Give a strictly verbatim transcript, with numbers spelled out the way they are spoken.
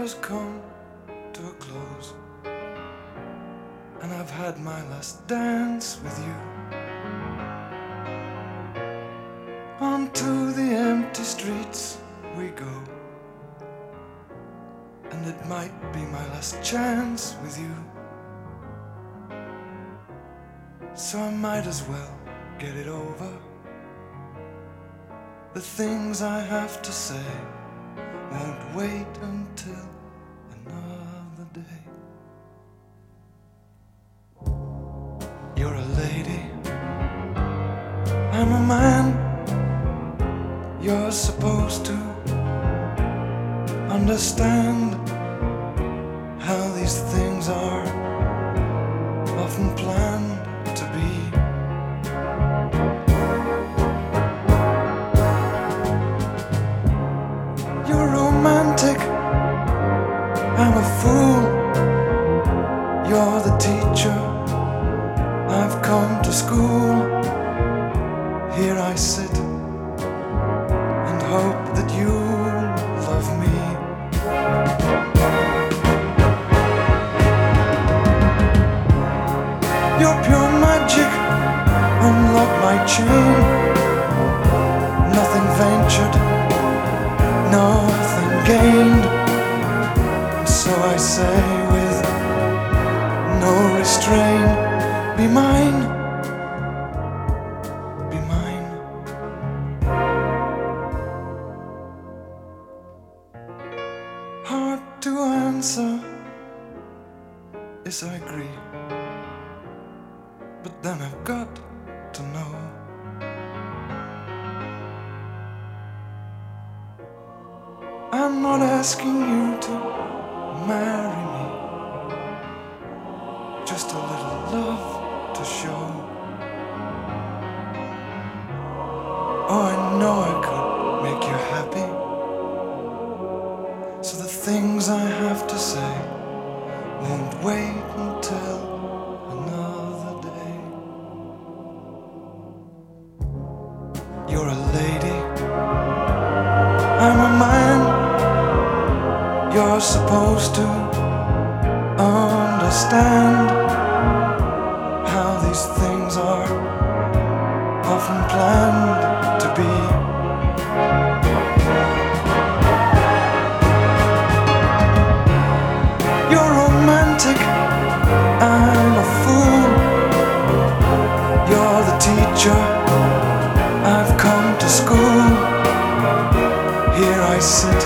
has come to a close, and I've had my last dance with you. Onto the empty streets we go, and it might be my last chance with you. So I might as well get it over. The things I have to say won't wait until another day. You're a lady, I'm a man. You're supposed to understand how these things are often planned to be. You're romantic, I'm a fool. You're the teacher, I've come to school. Here I sit and hope that you'll love me. You're pure magic, unlock my chain. Nothing ventured, nothing gained. And so I say with no restraint, be mine, be mine. Hard to answer, yes I agree, but then I've got to know. I'm not asking you to marry me, just a little love to show. Oh, I know I could make you happy, so the things I have to say won't wait until another day. You're a lady, I'm a man. You're supposed to understand how these things are often planned to be. You're romantic, I'm a fool. You're the teacher, I've come to school. Here I sit